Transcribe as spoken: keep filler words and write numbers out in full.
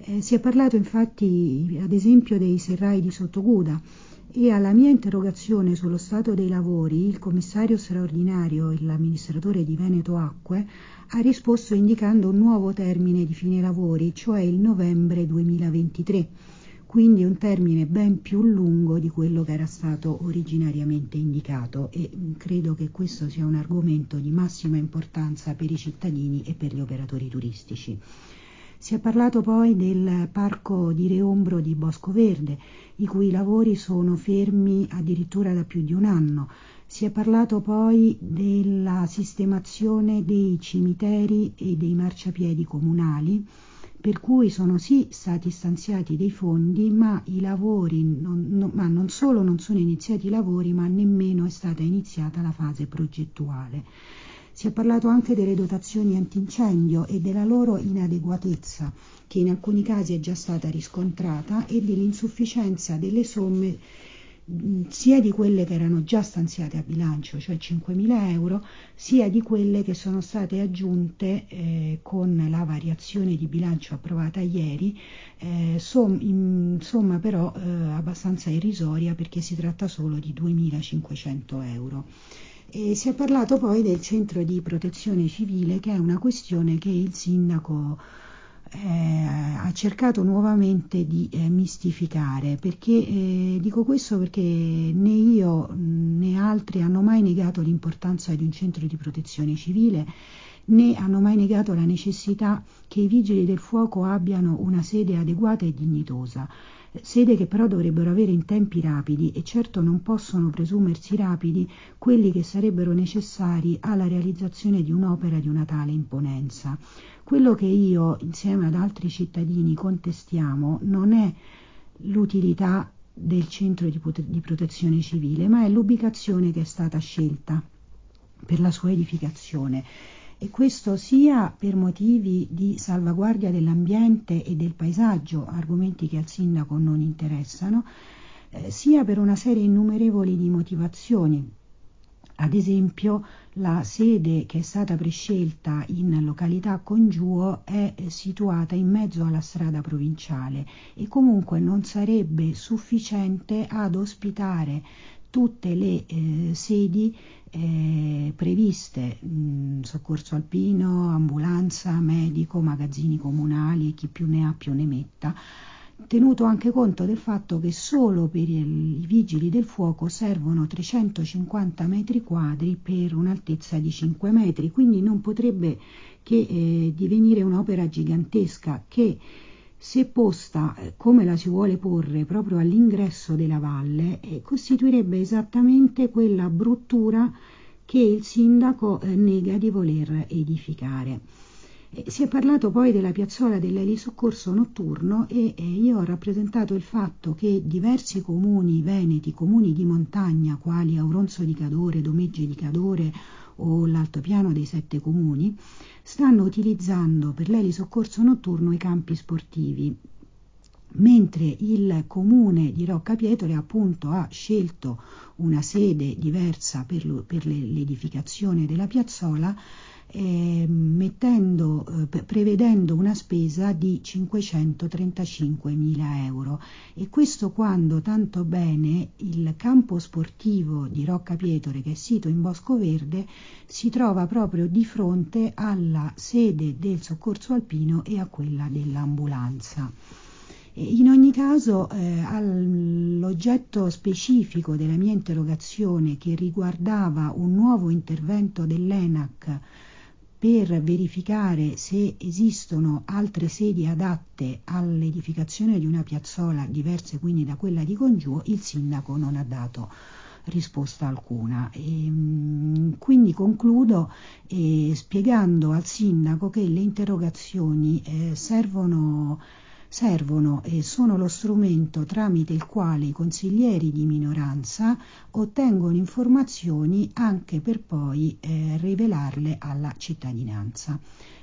Eh, si è parlato infatti ad esempio dei serrai di Sottoguda e alla mia interrogazione sullo stato dei lavori il commissario straordinario e l'amministratore di Veneto Acque ha risposto indicando un nuovo termine di fine lavori, cioè il novembre duemilaventitré, quindi un termine ben più lungo di quello che era stato originariamente indicato, e credo che questo sia un argomento di massima importanza per i cittadini e per gli operatori turistici. Si è parlato poi del parco di Reombro di Bosco Verde, i cui lavori sono fermi addirittura da più di un anno. Si è parlato poi della sistemazione dei cimiteri e dei marciapiedi comunali, per cui sono sì stati stanziati dei fondi, ma i lavori non, non, ma non solo non sono iniziati i lavori, ma nemmeno è stata iniziata la fase progettuale. Si è parlato anche delle dotazioni antincendio e della loro inadeguatezza, che in alcuni casi è già stata riscontrata, e dell'insufficienza delle somme sia di quelle che erano già stanziate a bilancio, cioè cinquemila euro, sia di quelle che sono state aggiunte eh, con la variazione di bilancio approvata ieri, eh, som, in somma però eh, abbastanza irrisoria, perché si tratta solo di duemilacinquecento euro. E si è parlato poi del centro di protezione civile, che è una questione che il sindaco eh, ha cercato nuovamente di eh, mistificare, perché eh, dico questo perché né io né altri hanno mai negato l'importanza di un centro di protezione civile, né hanno mai negato la necessità che i vigili del fuoco abbiano una sede adeguata e dignitosa, sede che però dovrebbero avere in tempi rapidi, e certo non possono presumersi rapidi quelli che sarebbero necessari alla realizzazione di un'opera di una tale imponenza. Quello che io, insieme ad altri cittadini, contestiamo non è l'utilità del centro di, pot- di protezione civile, ma è l'ubicazione che è stata scelta per la sua edificazione. E questo sia per motivi di salvaguardia dell'ambiente e del paesaggio, argomenti che al sindaco non interessano, eh, sia per una serie innumerevoli di motivazioni. Ad esempio, la sede che è stata prescelta in località Congiuo è situata in mezzo alla strada provinciale e comunque non sarebbe sufficiente ad ospitare tutte le eh, sedi eh, previste, mh, soccorso alpino, ambulanza, medico, magazzini comunali e chi più ne ha più ne metta, tenuto anche conto del fatto che solo per i vigili del fuoco servono trecentocinquanta metri quadri per un'altezza di cinque metri, quindi non potrebbe che eh, divenire un'opera gigantesca che, se posta eh, come la si vuole porre proprio all'ingresso della valle, eh, costituirebbe esattamente quella bruttura che il sindaco eh, nega di voler edificare. Eh, si è parlato poi della piazzola dell'elisoccorso notturno e eh, io ho rappresentato il fatto che diversi comuni veneti, comuni di montagna quali Auronzo di Cadore, Domegge di Cadore o l'Altopiano dei Sette Comuni, stanno utilizzando per l'elisoccorso notturno i campi sportivi, mentre il comune di Roccapietole appunto ha scelto una sede diversa per, lo, per l'edificazione della piazzola, eh, mettendo, eh, prevedendo una spesa di cinquecentotrentacinquemila euro, e questo quando tanto bene il campo sportivo di Roccapietole, che è sito in Bosco Verde, si trova proprio di fronte alla sede del soccorso alpino e a quella dell'ambulanza. In ogni caso, eh, all'oggetto specifico della mia interrogazione, che riguardava un nuovo intervento dell'ENAC per verificare se esistono altre sedi adatte all'edificazione di una piazzola diverse quindi da quella di Congiuo, il sindaco non ha dato risposta alcuna. E, quindi concludo eh, spiegando al sindaco che le interrogazioni eh, servono servono e sono lo strumento tramite il quale i consiglieri di minoranza ottengono informazioni anche per poi eh, rivelarle alla cittadinanza.